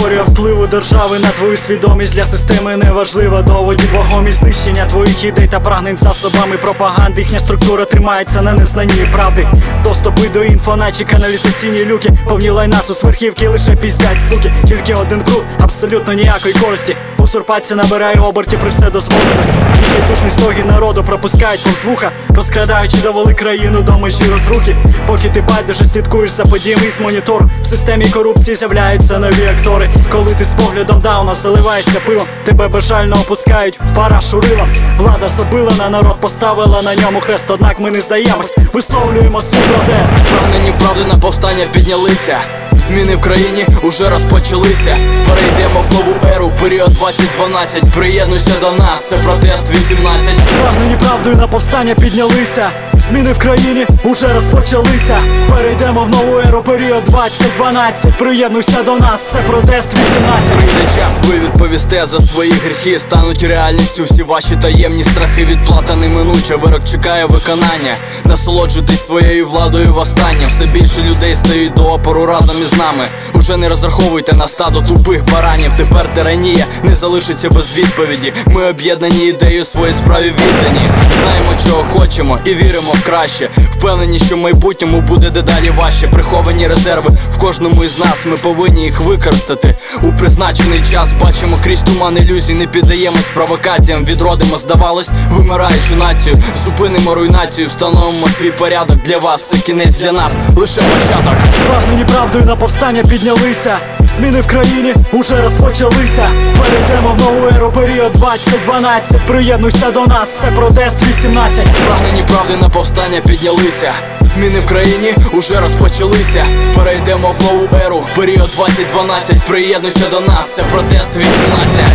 Теорія впливу держави на твою свідомість для системи неважлива. Доводів вагомість знищення твоїх ідей та прагнень засобами пропаганди. Їхня структура тримається на незнанні правди. Доступи до інфо, наче каналізаційні люки. Повні лайнасу з верхівки лише піздять, суки. Тільки один бруд, абсолютно ніякої користі. Узурпація набирає обертів при вседозволеності. Відчайдушний стогін народу пропускають повз вуха, розкрадаючи довели країну до межі розрухи. Поки ти байдуже слідкуєш за подіями з монітору, в системі корупції з'являються нові актори. Коли ти з поглядом дауна заливаєшся пивом, тебе безжально опускають в парашу рилом. Влада забила на народ, поставила на ньому хрест. Однак ми не здаємось, висловлюємо свій протест. Прагнені правди на повстання піднялися. Зміни в країні уже розпочалися. Перейдемо в нову еру, період 2012. Приєднуйся до нас, це протест 18. Прагнені правдою на повстання піднялися. Зміни в країні уже розпочалися. Перейдемо в нову еру, період 2012. Приєднуйся до нас, це протест 18. Прийде час, ви відповісте за свої гріхи. Стануть реальністю всі ваші таємні страхи. Відплата неминуча, вирок чекає виконання. Насолоджуйтесь своєю владою востаннє. Все більше людей стають до опору разом із нами. Уже не розраховуйте на стадо тупих баранів. Тепер тиранія не залишиться без відповіді. Ми об'єднані ідеєю своїй справі віддані. Знаємо, чого хочемо і віримо в краще. Впевнені, що в майбутньому буде дедалі важче. Приховані резерви в кожному із нас. Ми повинні їх використати у призначений час. Бачимо крізь туман ілюзій, не піддаємось провокаціям. Відродимо, здавалось, вимираючу націю. Зупинимо руйнацію, встановимо свій порядок. Для вас це кінець, для нас лише початок. Прагнені правдою на повстання піднялися. Зміни в країні уже розпочалися. Перейдемо в нову еру, період 2012. Приєднуйся до нас, це протест 18. Прагнені правди на повстання піднялися. Зміни в країні уже розпочалися. Перейдемо в нову еру, період 2012. Приєднуйся до нас, це протест 18.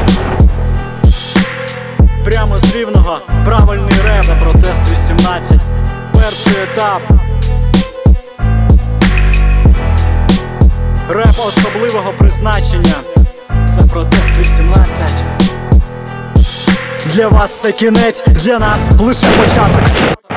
Прямо з Рівного, правильний реп, це протест 18. Перший етап. Реп особливого призначення. Це протест 18. Для вас це кінець, для нас лише початок.